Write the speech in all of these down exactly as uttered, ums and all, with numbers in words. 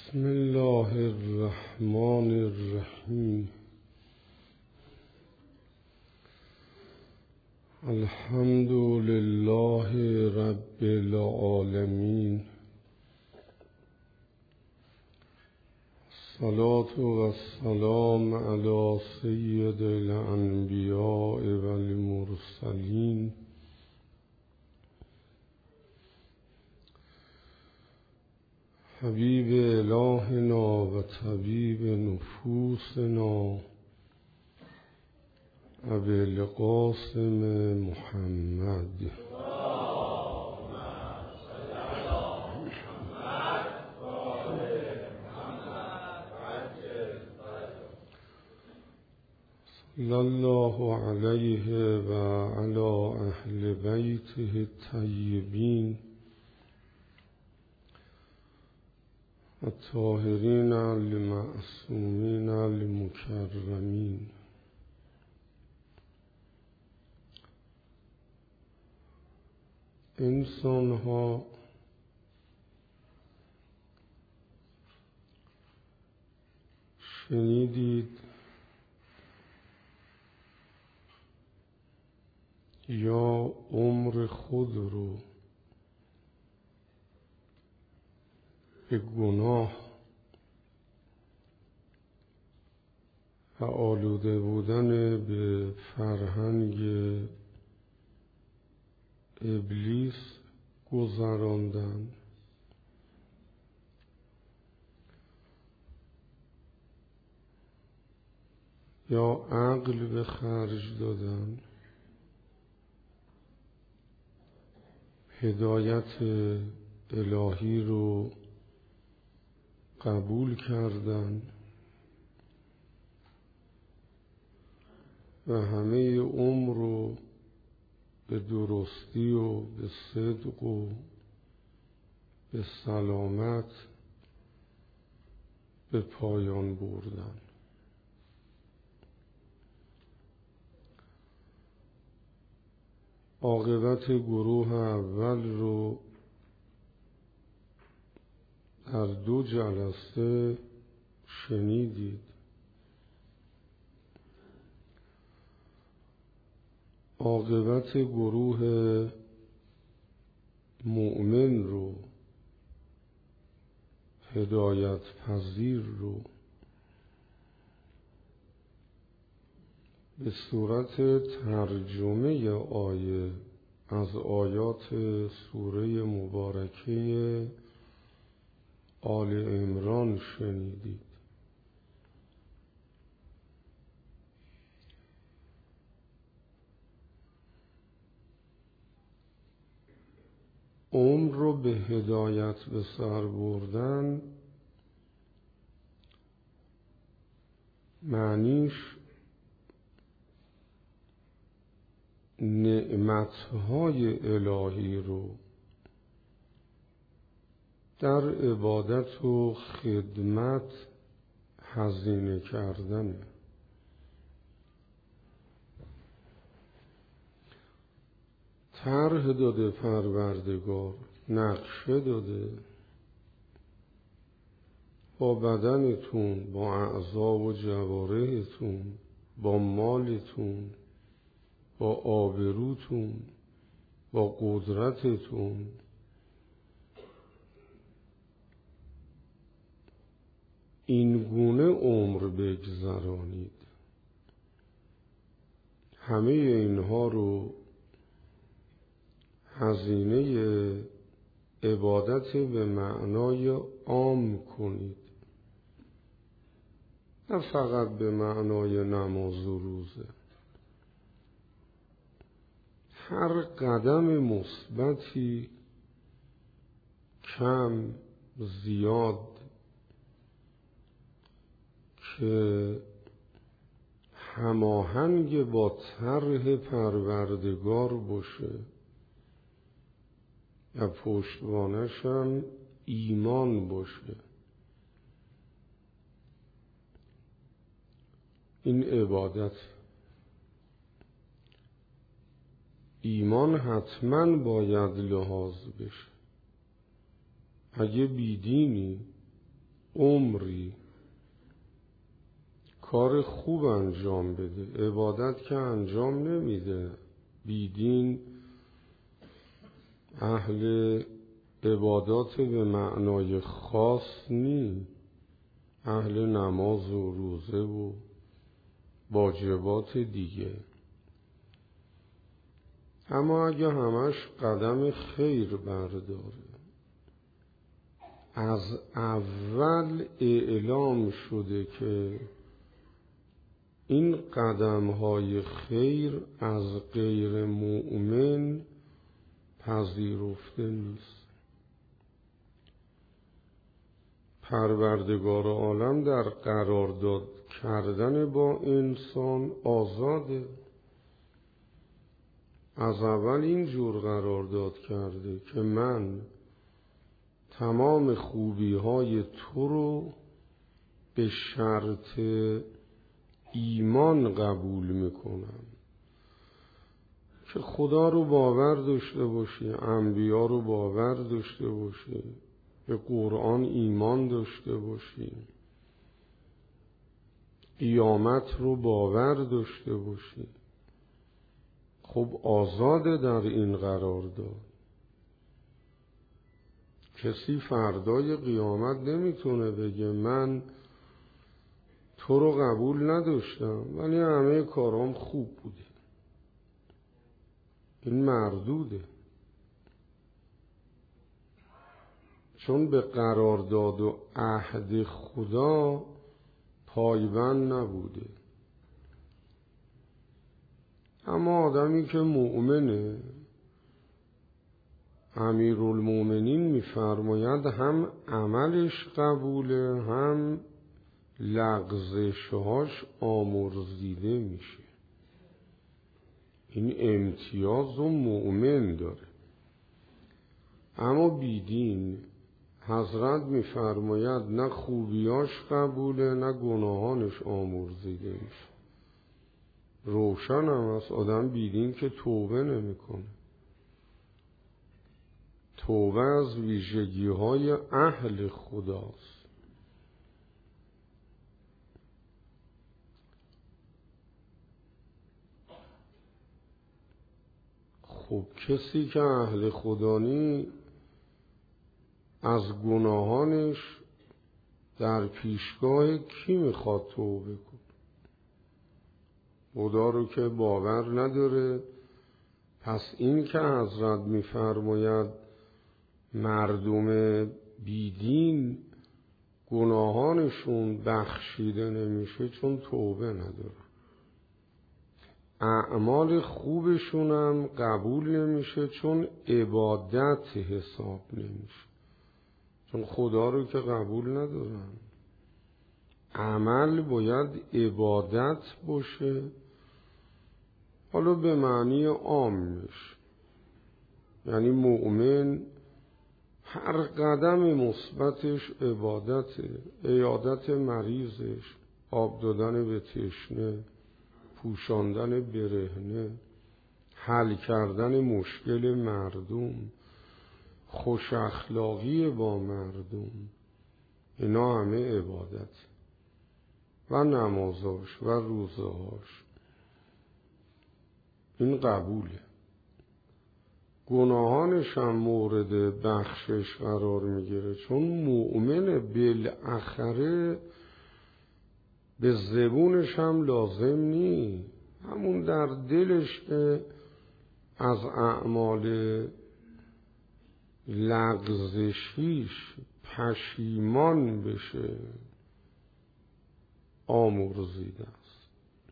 بسم الله الرحمن الرحیم. الحمد لله رب العالمین. الصلاة والسلام علی سید الانبیاء والمرسلین حبیب الهنا و طبیب نفوسنا ابی القاسم محمد. صلی الله علیه و علی اهل بیته الطیبین الطاهرین المعصومین المکرمین. انسان ها شنیدید یا عمر خود رو به گناه و آلوده بودن به فرهنگ ابلیس گذراندن یا عقل به خرج دادن، هدایت الهی رو قبول کردن و همه عمر رو به درستی و به صدق و به سلامت به پایان بردن. عاقبت گروه اول رو در دو جلسه شنیدید. عاقبت گروه مؤمن رو، هدایت پذیر رو به صورت ترجمه آیه از آیات سوره مبارکه آل عمران شنیدید. عمر رو به هدایت به سر بردن معنیش نعمتهای الهی رو در عبادت و خدمت هزینه کردنه. طرح داده پروردگار، نقشه داده، با بدنتون، با اعضا و جوارحتون، با مالتون، با آبروتون، با قدرتتون این گونه عمر بگذرانید. همه اینها رو هزینه عبادت به معنای عام کنید، نه فقط به معنای نماز و روزه. هر قدم مثبتی کم زیاد که هماهنگ با طرح پروردگار باشه و پشتوانش هم ایمان باشه، این عبادت. ایمان حتما باید لحاظ بشه. اگه بیدینی، عمری کار خوب انجام بده، عبادت که انجام نمیده، بیدین اهل عبادات به معنای خاص نی، اهل نماز و روزه و واجبات دیگه. اما اگه همش قدم خیر برداره، از اول اعلام شده که این قدم‌های خیر از غیر مؤمن پذیرفته نیست. پروردگار عالم در قرارداد کردن با انسان آزاده. از اول اینجور قرارداد کرده که من تمام خوبی‌های تو رو به شرط ایمان قبول میکنم، که خدا رو باور داشته باشی، انبیا رو باور داشته باشی، به قرآن ایمان داشته باشی، قیامت رو باور داشته باشی. خب آزاده در این قرارداد. کسی فردای قیامت نمیتونه بگه من تو رو قبول نداشتم ولی همه کارام خوب بوده. این مردوده، چون به قرارداد و عهد خدا پایبند نبوده. اما آدمی که مؤمنه، امیرالمؤمنین میفرماید هم عملش قبوله، هم لغزشهاش آمرزیده میشه. این امتیاز و مؤمن داره. اما بیدین حضرت میفرماید نه خوبیاش قبوله نه گناهانش آمرزیده میشه. روشن هم از آدم بیدین که توبه نمیکنه. توبه از ویژگی های اهل خداست. خب کسی که اهل خدانی از گناهانش در پیشگاه کی میخواد توبه کنه؟ خدا رو که باور نداره. پس این که حضرت میفرماید مردم بیدین گناهانشون بخشیده نمیشه چون توبه نداره. اعمال خوبشون هم قبول نمیشه چون عبادت حساب نمیشه، چون خدا رو که قبول ندارن. عمل باید عبادت باشه، حالا به معنی عامش، یعنی مؤمن هر قدم مثبتش عبادته، عیادت مریضش، آب دادن به تشنه، پوشاندن برهنه، حل کردن مشکل مردم، خوش اخلاقی با مردم، اینا همه عبادت. و نمازاش و روزهاش این قبوله. گناهانش هم مورد بخشش قرار میگیره چون مؤمن بالاخره به زبونش هم لازم نی، همون در دلش که از اعمال لغزشیش پشیمان بشه آمرزیده است.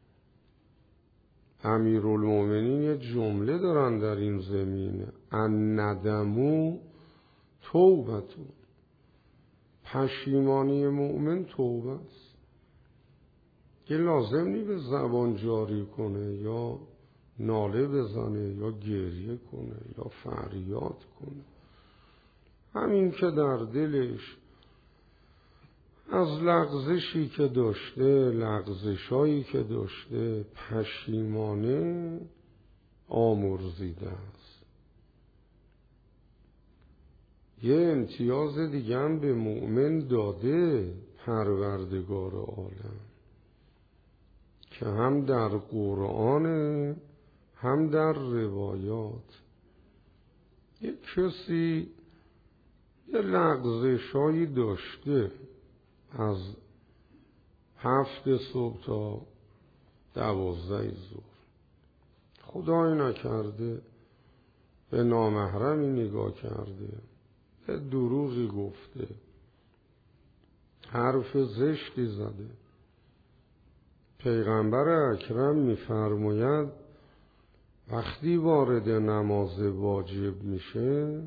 امیرالمؤمنین یه جمله دارن در این زمینه: الندمو توبتون. پشیمانی مؤمن توبه است که لازم نی به زبان جاری کنه یا ناله بزنه یا گریه کنه یا فریاد کنه. همین که در دلش از لغزشی که داشته، لغزشایی که داشته پشیمانه، آمرزیده است. یه امتیاز دیگه هم به مؤمن داده پروردگار عالم که هم در قرآن هم در روایات یه کسی یه لغزشایی داشته از هفت صبح تا دوازده ظهر، خدایی نکرده به نامحرمی نگاه کرده، یه دروغی گفته، حرف زشتی زده. پیغمبر اکرم می‌فرماید وقتی وارد نماز واجب میشه،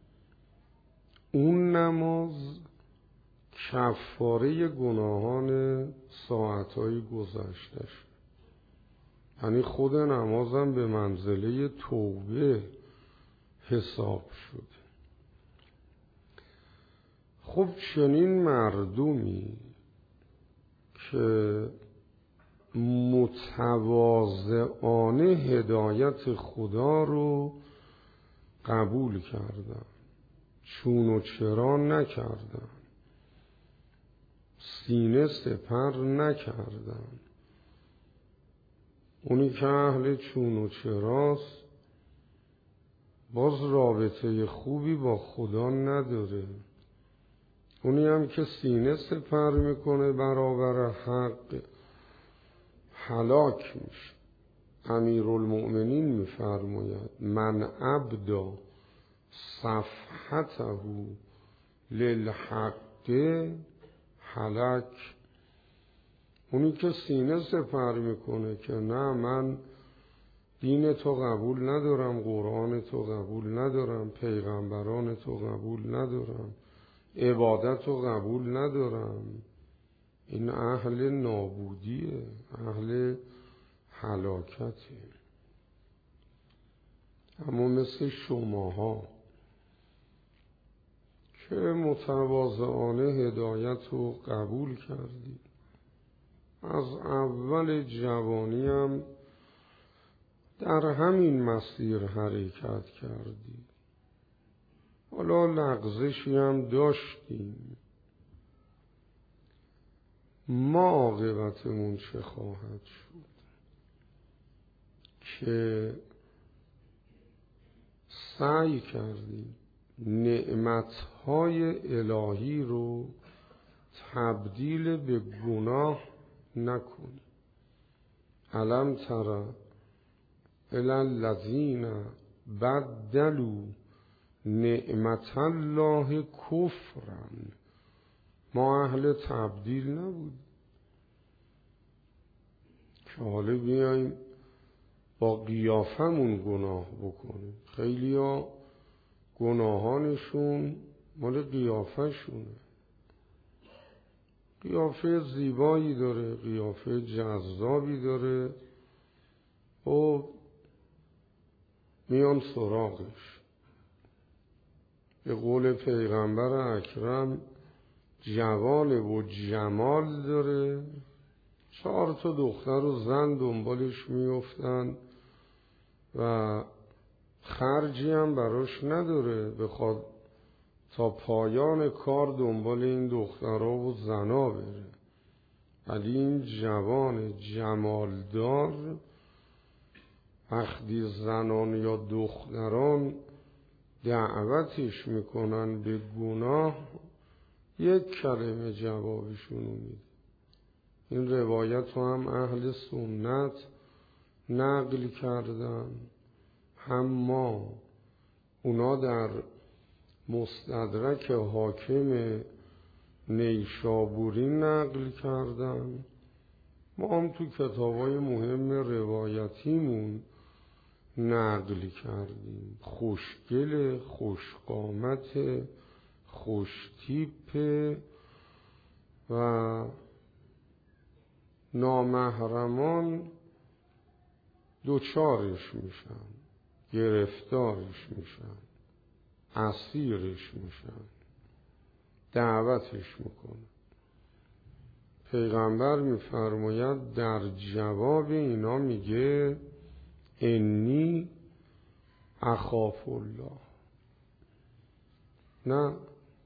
اون نماز کفاره گناهان ساعتهای گذشته شد. یعنی خود نمازم به منزله توبه حساب شد. خب چنین مردمی که متواضعانه هدایت خدا رو قبول کردن، چون و چرا نکردن، سینه سپر نکردن، اونی که اهل چون و چراست باز رابطه خوبی با خدا نداره. اونی هم که سینه سپر میکنه برابر حق هلاک میشه. امیرالمؤمنین میفرماید من ابدا صفحته للحق هلاک. اونی که سینه سپر میکنه که نه من دین تو قبول ندارم، قرآن تو قبول ندارم، پیغمبران تو قبول ندارم، عبادت رو قبول ندارم، این اهل نابودیه، اهل هلاکته. اما مثل شماها که متواضعانه هدایت رو قبول کردید، از اول جوانیم در همین مسیر حرکت کردید، حالا لغزشی هم داشتیم، ما عاقبتمون چه خواهد شد که سعی کردیم نعمتهای الهی رو تبدیل به گناه نکنیم. الم تر الی الذین بدلوا نعمت الله کفرا. ما اهل تبدیل نبود که حالا بیاییم با قیافمون گناه بکنیم. خیلی ها گناهانشون مال قیافه شونه. قیافه زیبایی داره، قیافه جذابی داره و میان سراغش. به قول پیغمبر اکرم جوال و جمال داره، چهار تا دختر و زن دنبالش میافتن و خرجی هم براش نداره، بخواد تا پایان کار دنبال این دخترها و زنا بره. ولی این جوان جمالدار وقتی زنان یا دختران دعوتش میکنن به گناه، یک کلمه جوابشونو میده. این روایت رو هم اهل سنت نقل کردن، هم ما اونا در مستدرک حاکم نیشابوری نقل کردن، ما هم تو کتابای مهم روایتیمون نقل کردیم. خوشگل، خوشقامت، خوشتیپ و نامحرمان دوچارش میشن، گرفتارش میشن، اسیرش میشن، دعوتش میکنه. پیغمبر میفرماید در جواب اینا میگه انی اخاف الله. نه،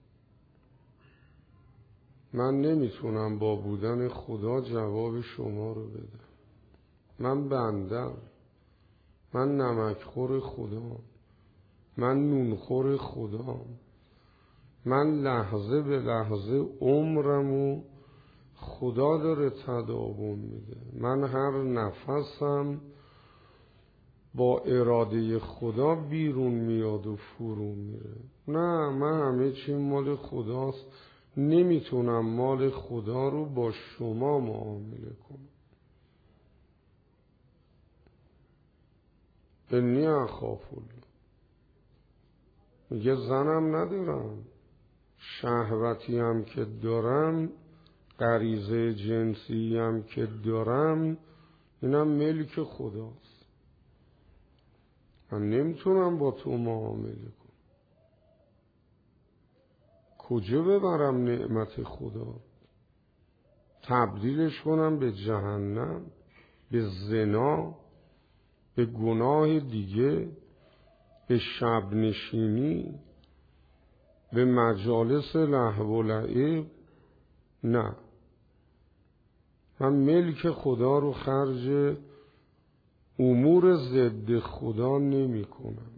من نمیتونم با بودن خدا جواب شما رو بدم. من بندم، من نمکخور خدام، من نونخور خدام، من لحظه به لحظه عمرمو خدا داره تداوم میده. من هر نفسم با اراده خدا بیرون میاد و فرو میره. نه، من همه چی مال خداست، نمیتونم مال خدا رو با شما معامله کنم. انی اخاف الله. میگه زنم ندارم، شهوتی هم که دارم، غریزه جنسی هم که دارم، اینم ملک خداست. من نمیتونم با تو معامله کنم. کجا ببرم نعمت خدا؟ تبدیلش کنم به جهنم، به زنا، به گناه دیگه، به شب نشینی، به مجالس لهو و لعب؟ نه، من ملک خدا رو خرج امور ضد خدا نمی کنم.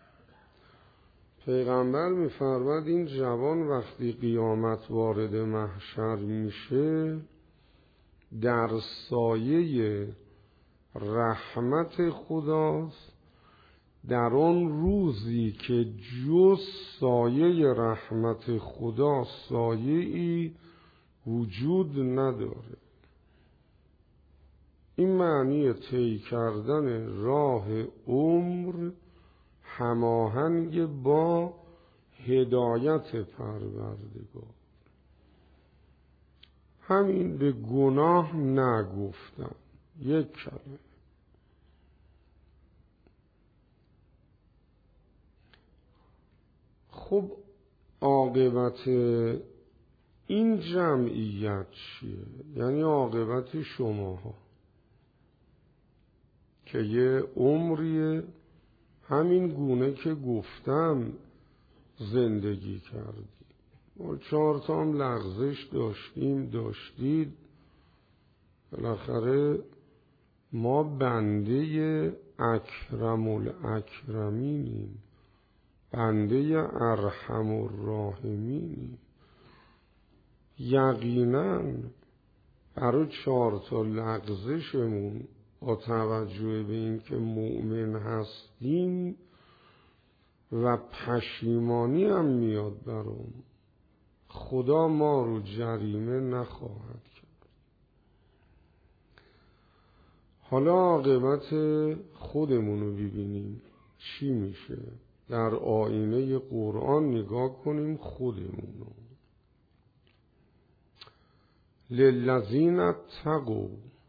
پیغمبر می‌فرماید این جوان وقتی قیامت وارد محشر میشه، در سایه رحمت خداست، در آن روزی که جز سایه رحمت خدا سایه‌ای وجود نداره. این معنی طی کردن راه عمر هماهنگ با هدایت پروردگار. همین به گناه نگفتن، یک کلمه. خب عاقبت این جمعیت چیه؟ یعنی عاقبت شماها که یه عمریه همین گونه که گفتم زندگی کردی. ما چهار تا هم لغزش داشتیم داشتید. بالاخره ما بنده اکرم الاکرمینیم، بنده ارحم الراحمینیم. یقینا برای چهار تا لغزشمون با توجه به این که مؤمن هستیم و پشیمانی هم میاد برام، خدا ما رو جریمه نخواهد کرد. حالا عاقبت خودمون رو ببینیم چی میشه. در آینه قرآن نگاه کنیم خودمون رو. للذین اتقوا،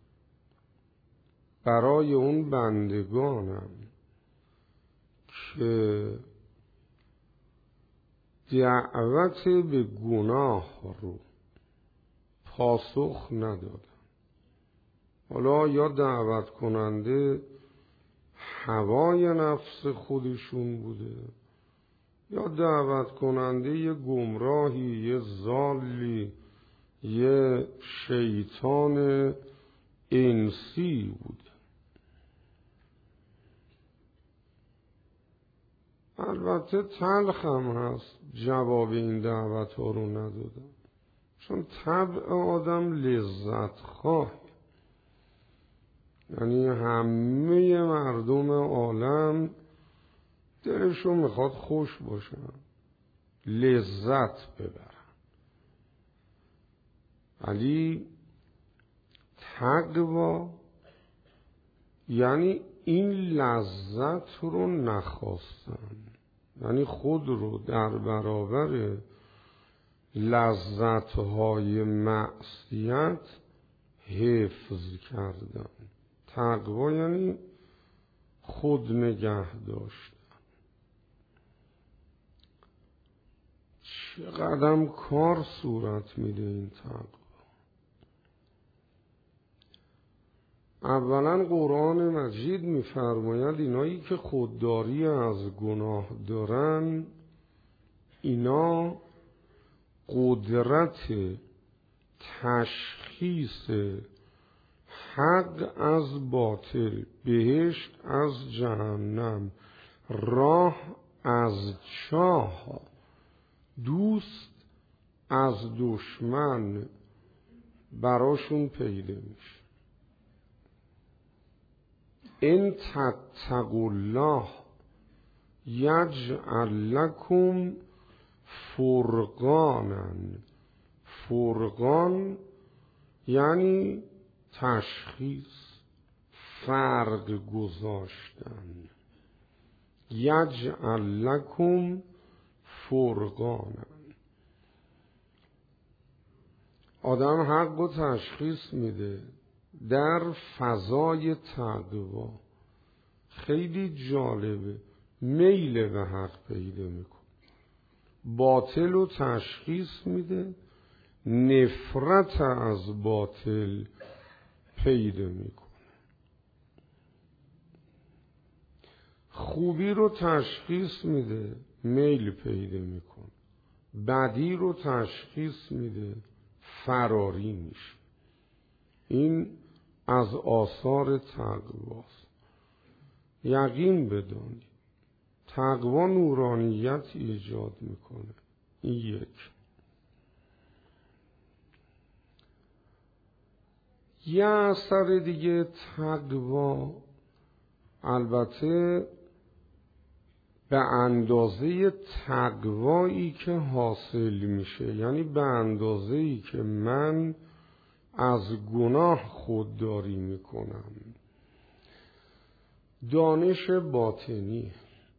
برای اون بندگانم که دعوت به گناه رو پاسخ ندادن. حالا یا دعوت کننده هوای نفس خودشون بوده، یا دعوت کننده یه گمراهی، یه ضالی، یه شیطان انسی بود. البته تلخ هم هست جواب این دعوت ها رو ندادم، چون طبع آدم لذت خواه. یعنی همه مردم عالم دلشون میخواد خوش باشن، لذت ببرن، ولی تقوا یعنی این لذت رو نخواستن، یعنی خود رو در برابر لذت‌های معصیت حفظ کردن. تقوا یعنی خود نگه داشتن. چقدر کار صورت میده این تقوا. اولا قرآن مجید میفرماید اینایی که خودداری از گناه دارن اینا قدرت تشخیص حق از باطل، بهشت از جهنم، راه از چاه، دوست از دشمن براشون پیدا میشه. ان تتقوا الله یجعل لکم فرقانا. فرقان یعنی تشخیص، فرق گذاشتن. یجعل لکم فرقانا، آدم حق و تشخیص میده در فضای تقوا. خیلی جالبه، میل به حق پیدا میکنه. باطل و تشخیص میده، نفرت از باطل پیدا میکنه. خوبی رو تشخیص میده، میل پیدا میکنه. بدی رو تشخیص میده، فراری میشه. این از آثار تقواست. یقین بدانید تقوا نورانیت ایجاد میکنه. این یک. یه اثر دیگه تقوا، البته به اندازه تقوایی که حاصل میشه، یعنی به اندازه‌ای که من از گناه خودداری میکنم، دانش باطنی،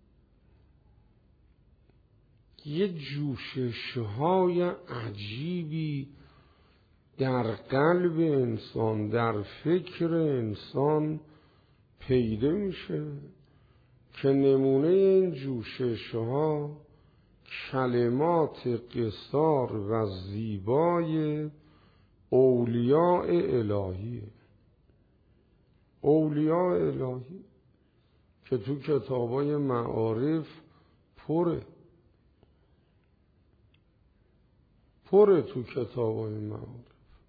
یه جوشش‌های عجیبی در قلب انسان، در فکر انسان پیدا میشه که نمونه این جوشش‌ها کلمات قصار و زیبای اولیاء الهی. اولیاء الهی که تو کتابای معارف پره پره تو کتابای معارف.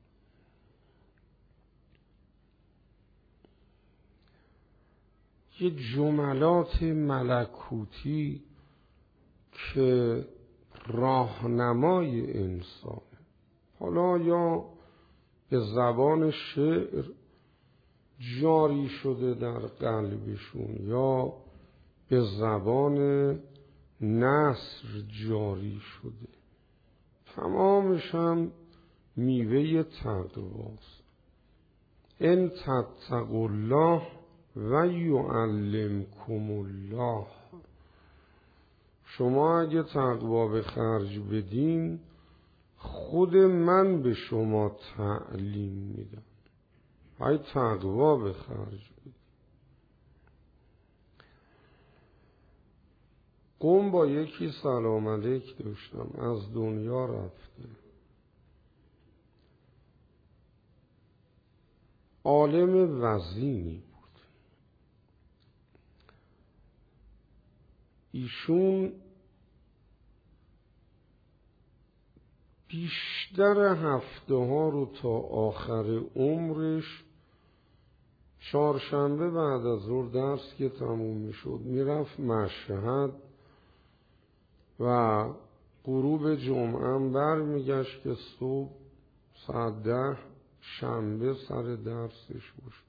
یه جملات ملکوتی که راهنمای انسان، حالا یا به زبان شعر جاری شده در قلبشون یا به زبان نثر جاری شده، تمامش هم میوه تقواست. ان تتقوا الله و یعلمکم الله. شما اگه تقوا به خرج بدین، خود من به شما تعلیم میدم. های تقوا به خرج بدین. قوم با یکی سلام علیک داشتم، از دنیا رفته. عالم وزینی بود. ایشون بیشتر هفته ها رو تا آخر عمرش چهارشنبه بعد از ظهر درس که تموم میشد میرفت مشهد و غروب جمعه هم بر میگشت که صبح ساعت ده شنبه سر درسش باشه.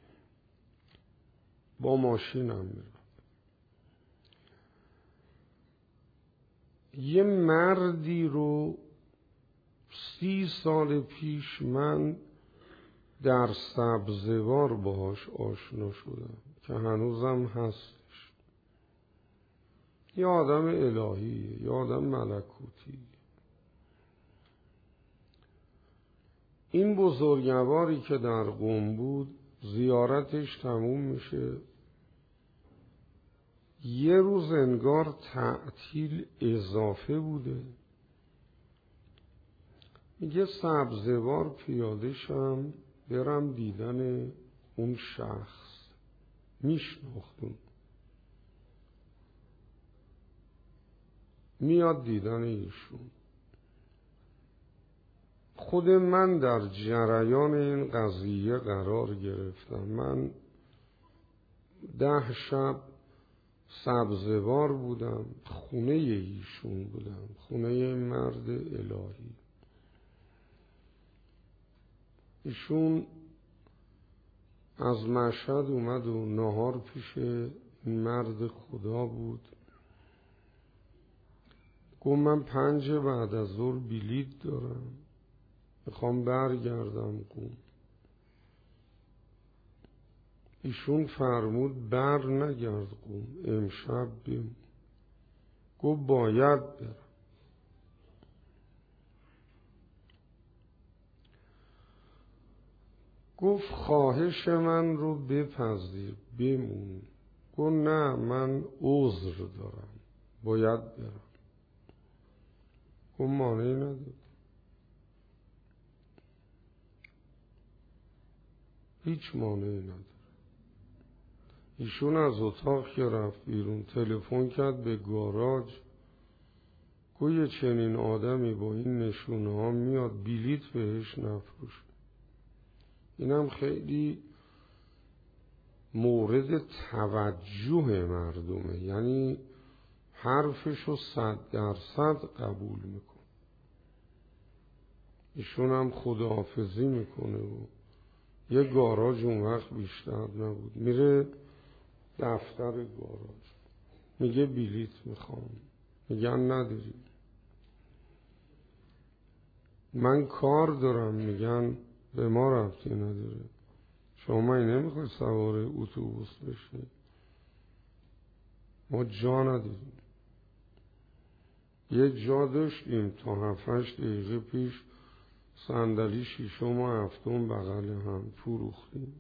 با ماشینم میرفت. یه مردی رو سی سال پیش من در سبزوار باهاش آشنا شدم که هنوزم هستش. یه آدم الهیه، یه آدم ملکوتی. این بزرگواری که در قم بود زیارتش تموم میشه، یه روز انگار تعطیل اضافه بوده، میگه سبزوار پیاده شم برم دیدن اون شخص. میشناختون. میاد دیدن ایشون. خود من در جریان این قضیه قرار گرفتم. من ده شب سبزوار بودم، خونه ایشون بودم، خونه مرد الهی. ایشون از مشهد اومد و نهار پیش مرد خدا بود. گفت من پنج بعد از ظهر بلیط دارم، میخوام برگردم قم. ایشون فرمود بر نگرد قم، امشب بمون. گفت باید برم. گفت خواهش من رو بپذیر بمون. گفت نه من عذر دارم باید برم. گفت مانعی نداره، هیچ مانعی نداره. ایشون از اتاق که رفت بیرون تلفن کرد به گاراژ. گفت یه چنین آدمی با این نشونه ها میاد بلیط بهش نفروشه. اینم خیلی مورد توجه مردمه، یعنی حرفشو صد درصد قبول میکن. ایشون هم خداحافظی میکنه و یه گاراژ اون وقت بیشتر نبود، میره دفتر گاراژ میگه بلیط میخوام. میگن نداری. من کار دارم. میگن به ما ربطی نداره، شما این نمیخوای سوار اتوبوس بشی، ما جا نداریم. یه جا داشتیم تا هفتش دقیقه پیش، صندلی شیشم و هفتم بغل هم فروختیم.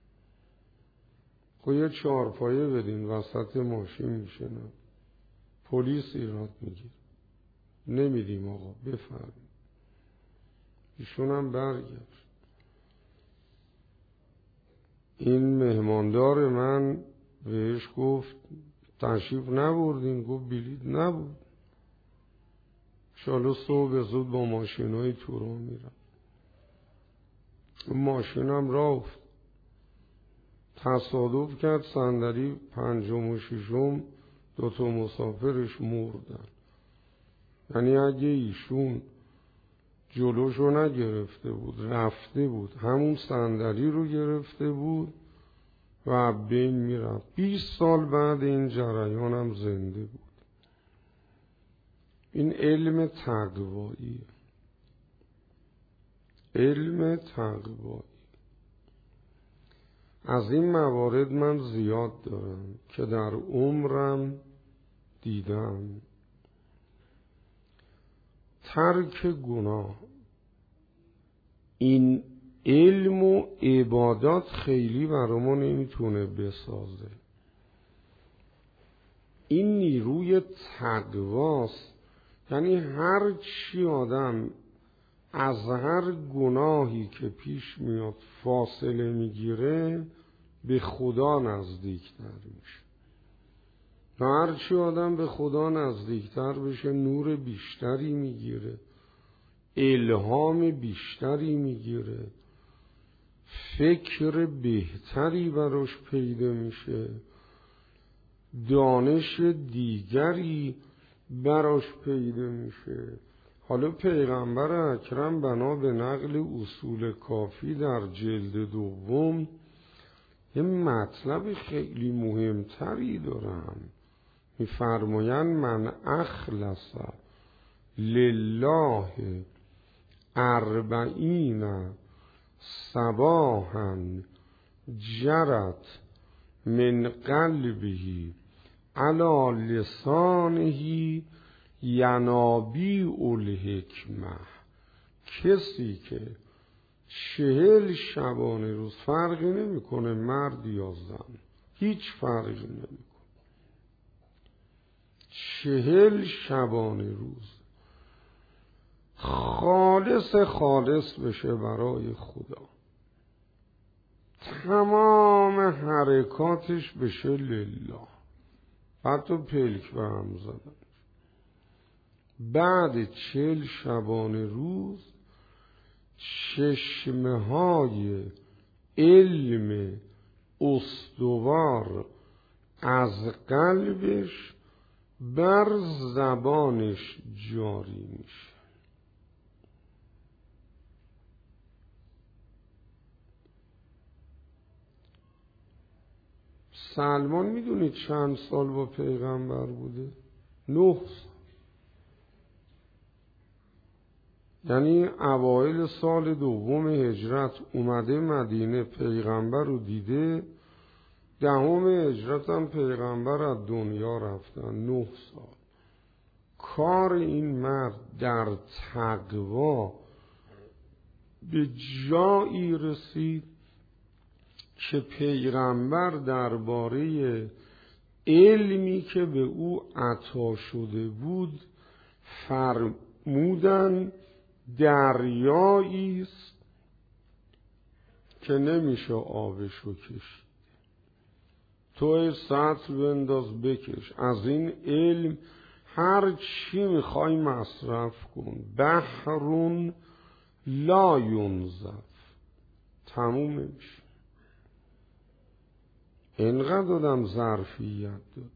خب یه چهارپایه بدین وسط ماشین میشنم، پلیس ایراد میگیر. نمیدیم آقا بفرمایید. ایشون هم برگشت. این مهماندار من بهش گفت تشریف نبردین؟ گفت بلیط نبود. شالا صبح زود با ماشینای تو رو میرم. ماشینم راه افت. تصادف کرد صندلی پنجم و ششم دوتا مسافرش مردن. یعنی اگه ایشون جلوشو نگرفته بود رفته بود همون صندلی رو گرفته بود و بین میرفت. بیست سال بعد این جریانم زنده بود. این علم تقوایی، علم تقوایی. از این موارد من زیاد دارم که در عمرم دیدم. ترک گناه، این علم و عبادات خیلی برامون نمیتونه بسازه. این نیروی تقواست. یعنی هر چی آدم از هر گناهی که پیش میاد فاصله میگیره به خدا نزدیکتر میشه. و هر چی آدم به خدا نزدیکتر بشه نور بیشتری میگیره، الهام بیشتری میگیره، فکر بهتری براش پیدا میشه، دانش دیگری براش پیدا میشه. حالا پیغمبر اکرم بنا به نقل اصول کافی در جلد دوم یه مطلب خیلی مهمتری دارم. میفرمایند من اخلص لله اربعین صباحا جرت من قلبه علی لسانه ینابیع الحکمه. کسی که چهل شبانه روز، فرقی نمیکنه مرد یا زن، هیچ فرقی نمیکنه، چهل شبانه روز خالص خالص بشه برای خدا، تمام حرکاتش بشه لله، حتی پلک به هم زدن، بعد چل شبانه روز چشمه های علم استوار از قلبش بر زبانش جاری میشه. سلمان میدونید چند سال با پیغمبر بوده؟ نه سال. یعنی اوایل سال دوم هجرت اومده مدینه، پیغمبر رو دیده، دهم هجرت هم پیغمبر از دنیا رفتن. نه سال کار این مرد در تقوا به جایی رسید که پیغمبر درباره علمی که به او عطا شده بود فرمودن دریایی است که نمیشه آبشو کشید. تو سطل بنداز بکش، از این علم هر چی میخوای مصرف کن. بحرون لا ینزف، تموم میشه. اینقدر آدم ظرفیت داد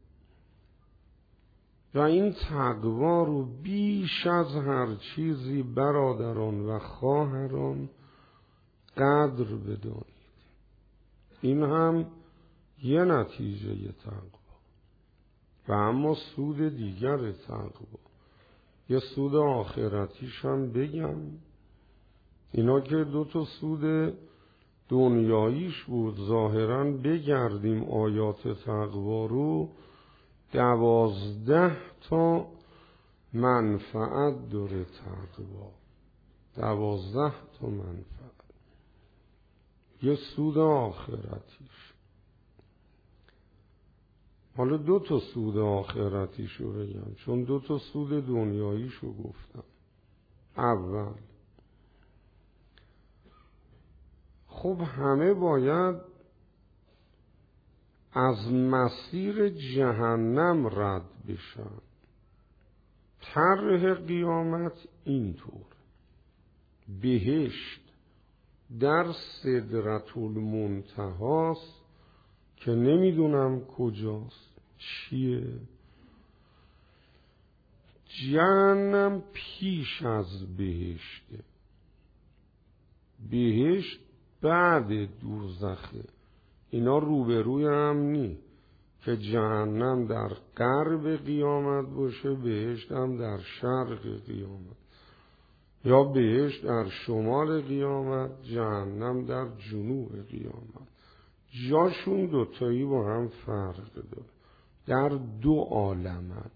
و این تقوا رو بیش از هر چیزی برادران و خواهران قدر بدانید. این هم یه نتیجه تقوا. و اما سود دیگر تقوا، یه سود آخرتیش هم بگم. اینا که دو تا سود دنیاییش بود، ظاهراً بگردیم آیات تقوا رو، دوازده تا منفعت داره تقوا. دوازده تا منفعت. یه سود آخرتیش. حالا دو تا سود آخرتیشو بگم، چون دو تا سود دنیاییشو گفتم. اول، خب همه باید از مسیر جهنم رد بشن. طرح قیامت اینطور: بهشت در سدرة المنتهاست که نمیدونم کجاست، چیه. جهنم پیش از بهشته، بهشت بعد دوزخه. اینا روبروی هم نی که جهنم در غرب قیامت باشه، بهشت هم در شرق قیامت، یا بهشت در شمال قیامت، جهنم در جنوب قیامت. جاشون دوتایی با هم فرق داره، در دو عالمن.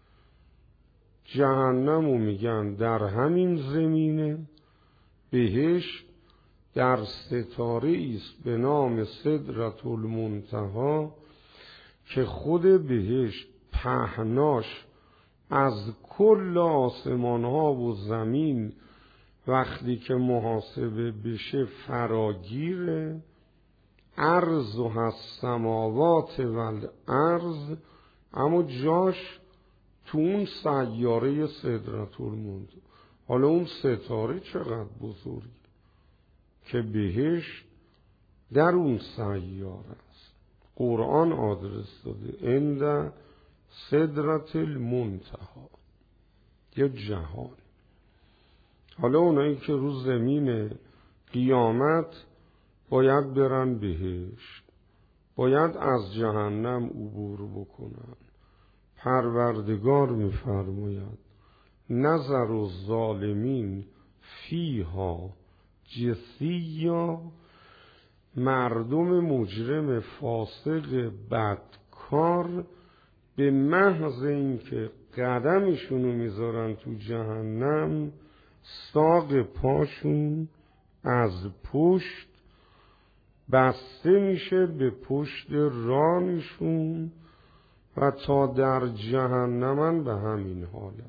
جهنمو میگن در همین زمینه، بهشت در ستاره است به نام سدرة المنتهی که خود بهشت پهناش از کل آسمان ها و زمین وقتی که محاسبه بشه فراگیره. عرض و السماوات و الارض، اما جاش تو اون سیاره سدرة المنتهی. حالا اون ستاره چقدر بزرگه که بهشت در اون سیاره است. قرآن آدرس داده عند سدرة المنتهی، یا جهان. حالا اونایی که رو زمین قیامت باید برن بهشت، باید از جهنم عبور بکنن. پروردگار می‌فرماید نظر الظالمین فیها جثیا، مردم مجرم فاسق بدکار به محض اینکه قدمشونو میذارن تو جهنم، ساق پاشون از پشت بسته میشه به پشت رانشون و تا در جهنمن به همین حالت.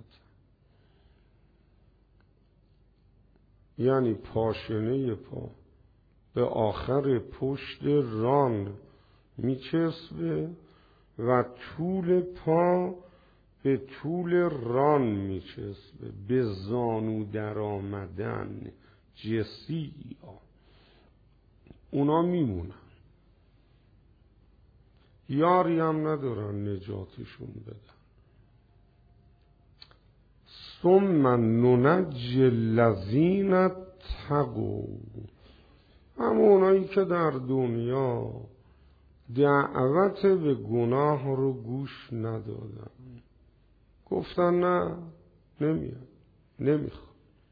یعنی پاشنه پا به آخر پشت ران میچسبه و طول پا به طول ران میچسبه، به زانو در آمدن، جسیا، اونا میمونن، یاری هم ندارن نجاتشون بدن. ثم ننجی الذین اتقوا، همونایی که در دنیا دعوت به گناه رو گوش ندادن، گفتن نه نمیاد، نمیخوام.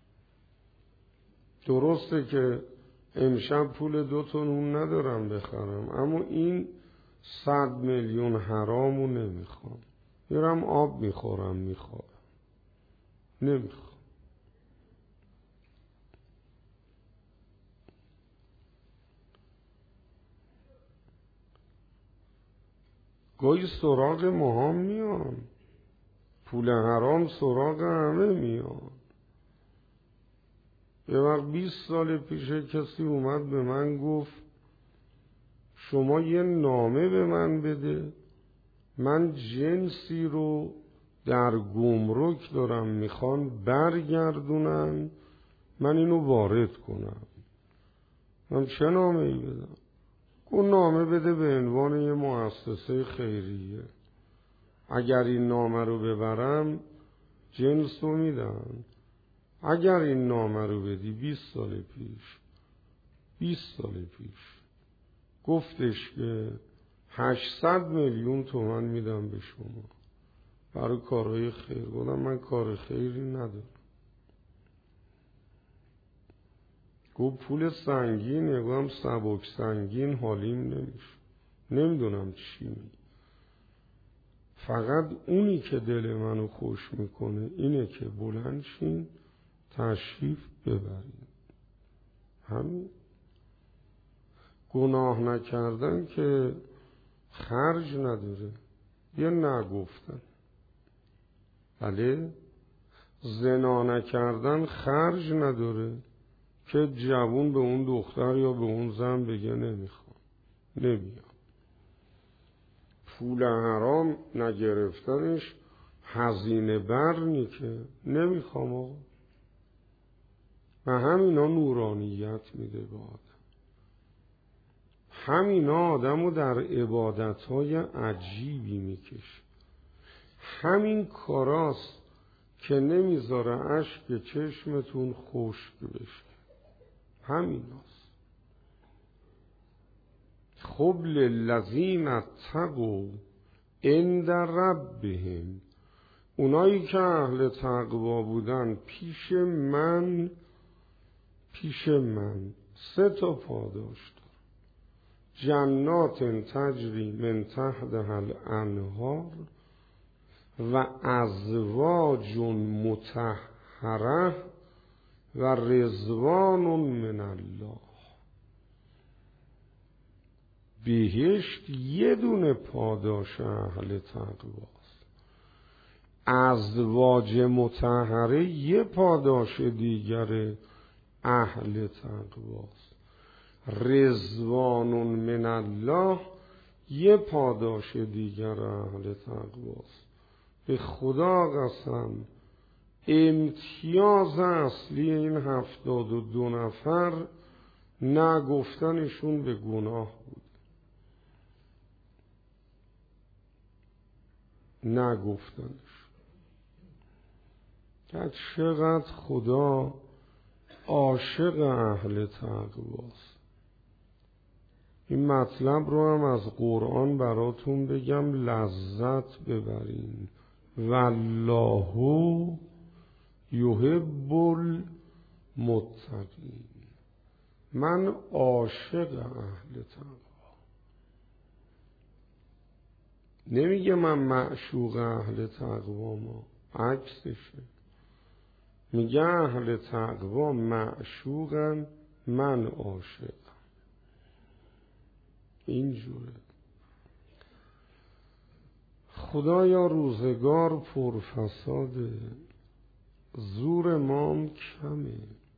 درسته که امشب پول دو تا نون ندارم بخرم، اما این صد میلیون حرامو نمیخوام، میرم آب میخورم میخوام، نمیخوام. گاهی سراغ ما هم میان، پول حرام سراغ همه میان. یه وقت بیست سال پیش کسی اومد به من گفت شما یه نامه به من بده، من جنسی رو در گمرک دارم میخوان برگردونن، من اینو وارد کنم. من چه نامه ای بدم؟ اون نامه بده به عنوان یه مؤسسه خیریه، اگر این نامه رو ببرم جنس رو میدن. اگر این نامه رو بدی بیست سال پیش بیست سال پیش گفتش که هشتصد میلیون تومان میدم به شما برای کارهای خیر. گفتم من کار خیری ندارم. گفت پول سنگینه. گفتم سبک سنگین حالیم نمیشه، نمیدونم چی میگه. فقط اونی که دل منو خوش میکنه اینه که بلند شین تشریف ببرین. همین. گناه نکردن که خرج نداره، یه نگفتن. بله، زنا نکردن خرج نداره که جوون به اون دختر یا به اون زن بگه نمیخوام، نمیام. پول حرام نگرفتنش هزینه برنی که نمیخوام آقا. و همینا نورانیت میده به آدم. همینا آدمو در عبادتهای عجیبی میکشه. همین کاراست که نمیذاره اشک چشمتون خشک بشه. همیناست. خب للذین اتقوا عند ربهم، اونایی که اهل تقوا بودن پیش من، پیش من سه تا پاداش دار. جنات تجری من تحتها الانهار و ازواج مطهره و رضوان من الله. بهشت یه دونه پاداش اهل تقواست، ازواج مطهره یه پاداش دیگر اهل تقواست، رضوان من الله یه پاداش دیگر اهل تقواست. به خدا قسم امتیاز اصلی این هفتاد و دو نفر نگفتنشون به گناه بود. نگفتنش. که چقدر خدا عاشق اهل تقواست. این مطلب رو هم از قرآن براتون بگم لذت ببرین. والله یحب المتقین. من عاشق اهل تقوا. نمیگه من معشوق اهل تقوا، ما عکسشه. میگه اهل تقوا معشوقن، من عاشقم. اینجوره. خدایا روزگار پرفساده، زور مام کمه.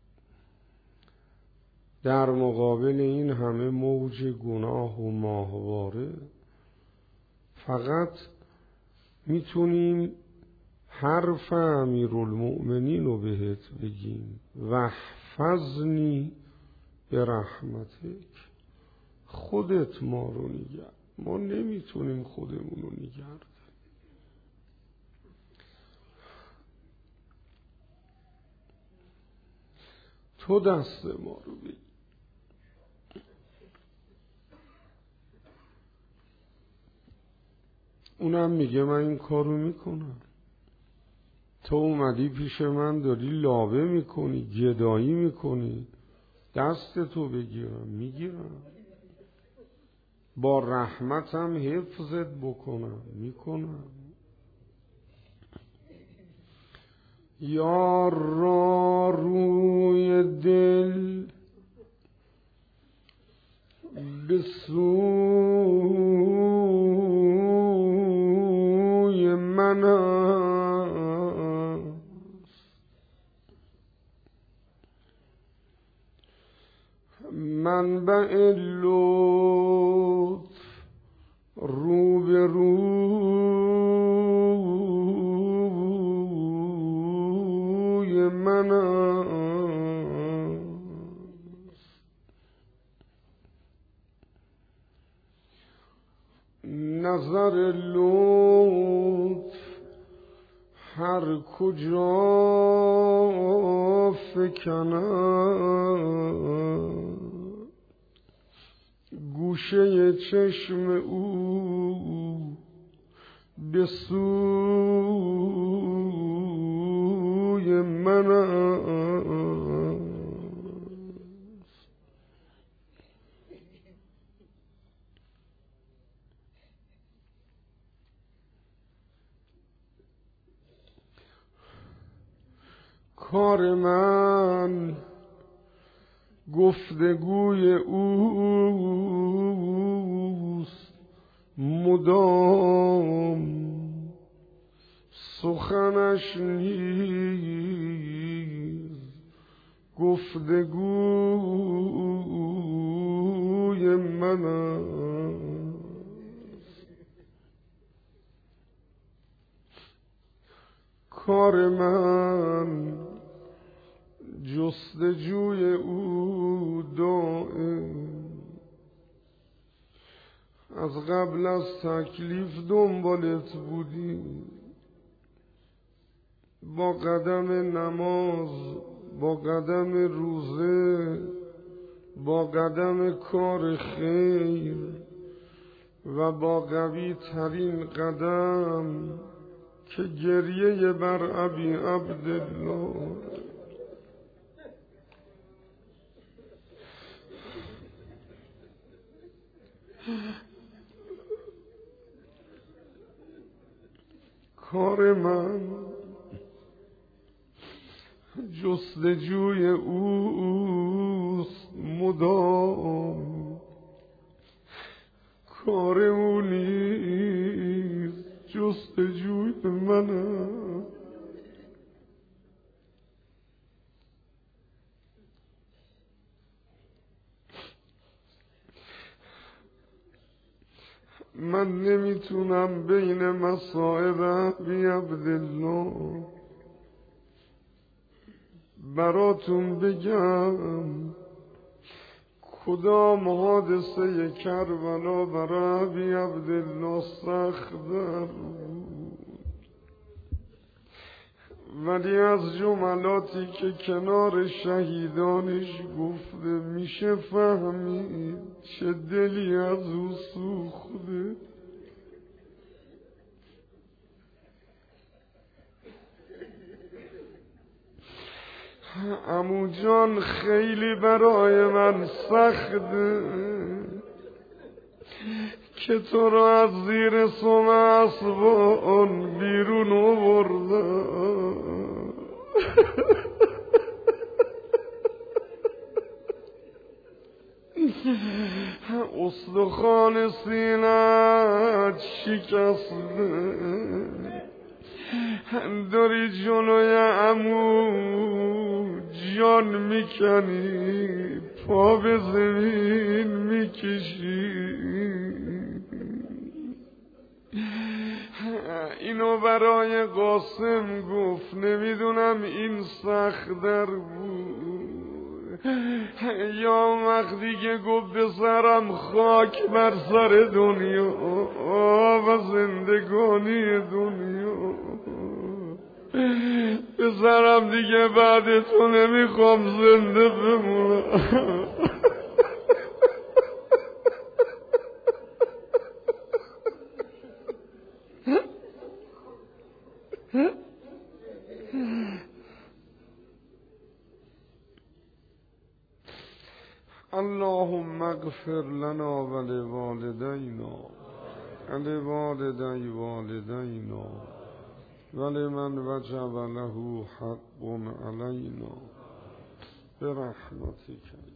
در مقابل این همه موج گناه و ماهواره فقط میتونیم حرف امیرالمؤمنین رو بهت بگیم واحفظنی به رحمتک، خودت ما رو نگر. ما نمیتونیم خودمون رو نگر داریم. تو دست ما رو بگیر. اونم میگه من این کارو میکنم. تو اومدی پیش من داری لابه میکنی، گدایی میکنی، دست تو بگیرم، میگیرم. با رحمتم حفظت بکنم، میکنم. یار را روی دل به سوی من است، منبع لطف رو به روی من است. نظر لطف هر کجا فکند، گوشه چشم او به سوی من است. کار من گفتگوی اوست مدام، سخنش نیز گفتگوی من است. کار من جستجوی او دائم، از قبل از تکلیف دنبالت بودیم، با قدم نماز، با قدم روزه، با قدم کار خیر و با قوی ترین قدم که گریه بر ابی عبدالله. کار من جستجوی اوست مدام، کار او نیز جستجوی من است. من نمیتونم بین مصائب ابی عبدالله براتون بگم کدام حادثه کربلا برای ابی عبدالله سخت بود، ولی از جملاتی که کنار شهیدانش گفته میشه فهمید چه دلی از او سوخته. عمو جان خیلی برای من سخته که تو را از زیر سم اسبان بیرون آوردم. استخوان سینه‌ات شکسته، داری جلوی عمو جان میکنی، پا به زمین میکشی. اینو برای قاسم گفت، نمیدونم این سخت در بود یا وقتی که گفت به سرم خاک بر سر دنیا و زندگانی دنیا، به سرم دیگه بعد تو نمیخوام زنده بمونم. اللهم اغفر لنا ولوالدينا ولوالدي والدينا ولمن وجب له حق علينا برحمتك.